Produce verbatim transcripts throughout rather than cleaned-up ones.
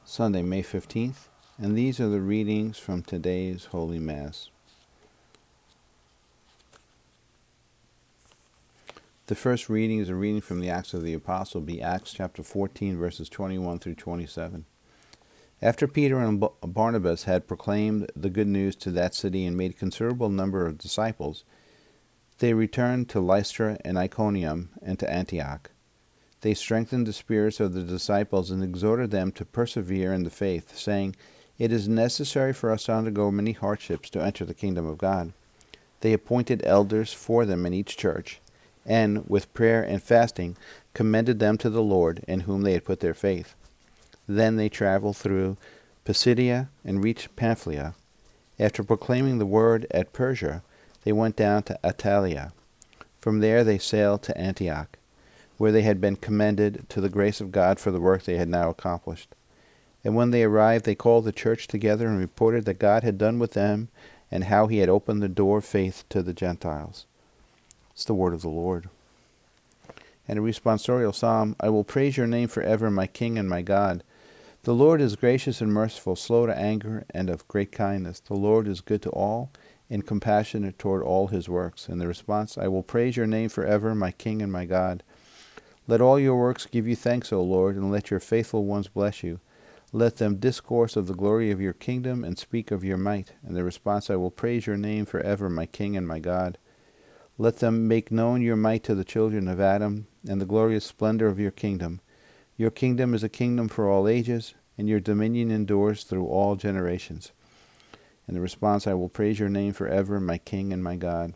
Sunday, May fifteenth, and these are the readings from today's Holy Mass. The first reading is a reading from the Acts of the Apostle, be Acts chapter fourteen, verses twenty-one through twenty-seven. After Peter and Barnabas had proclaimed the good news to that city and made a considerable number of disciples, they returned to Lystra and Iconium and to Antioch. They strengthened the spirits of the disciples and exhorted them to persevere in the faith, saying, "It is necessary for us to undergo many hardships to enter the kingdom of God." They appointed elders for them in each church, and, with prayer and fasting, commended them to the Lord, in whom they had put their faith. Then they traveled through Pisidia and reached Pamphylia. After proclaiming the word at Persia, they went down to Attalia. From there they sailed to Antioch, where they had been commended to the grace of God for the work they had now accomplished. And when they arrived, they called the church together and reported that God had done with them and how he had opened the door of faith to the Gentiles. It's the word of the Lord. And a responsorial psalm, I will praise your name forever, my King and my God. The Lord is gracious and merciful, slow to anger, and of great kindness. The Lord is good to all, and compassionate toward all his works. And the response, I will praise your name forever, my King and my God. Let all your works give you thanks, O Lord, and let your faithful ones bless you. Let them discourse of the glory of your kingdom and speak of your might. And the response, I will praise your name forever, my King and my God. Let them make known your might to the children of Adam, and the glorious splendor of your kingdom. Your kingdom is a kingdom for all ages, and your dominion endures through all generations. And the response, I will praise your name forever, my King and my God.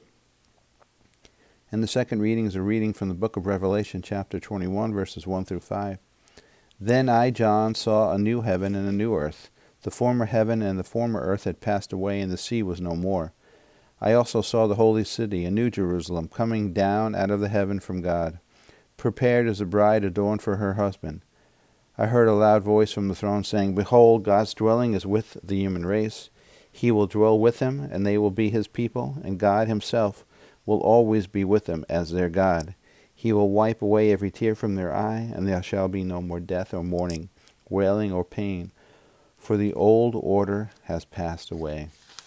And the second reading is a reading from the book of Revelation, chapter twenty-one, verses one through five. Then I, John, saw a new heaven and a new earth. The former heaven and the former earth had passed away, and the sea was no more. I also saw the holy city, a new Jerusalem, coming down out of the heaven from God, prepared as a bride adorned for her husband. I heard a loud voice from the throne saying, Behold, God's dwelling is with the human race. He will dwell with them, and they will be his people, and God himself will always be with them as their God. He will wipe away every tear from their eye, and there shall be no more death or mourning, wailing or pain, for the old order has passed away.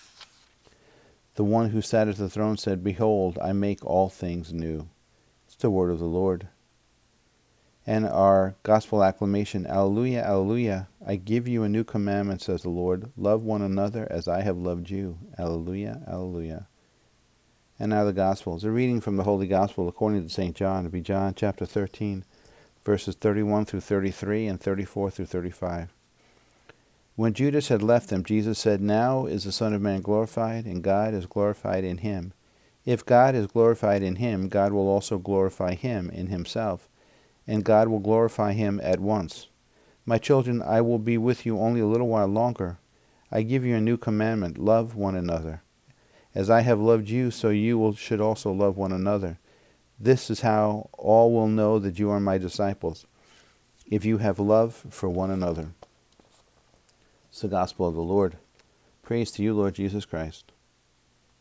The one who sat at the throne said, Behold, I make all things new. It's the word of the Lord. And our gospel acclamation, Alleluia, Alleluia, I give you a new commandment, says the Lord. Love one another as I have loved you. Alleluia, Alleluia. And now the Gospels. A reading from the Holy Gospel according to Saint John. It be John chapter thirteen, verses thirty-one through thirty-three and thirty-four through thirty-five. When Judas had left them, Jesus said, Now is the Son of Man glorified, and God is glorified in him. If God is glorified in him, God will also glorify him in himself, and God will glorify him at once. My children, I will be with you only a little while longer. I give you a new commandment, love one another. As I have loved you, so you will, should also love one another. This is how all will know that you are my disciples, if you have love for one another. It's the gospel of the Lord. Praise to you, Lord Jesus Christ.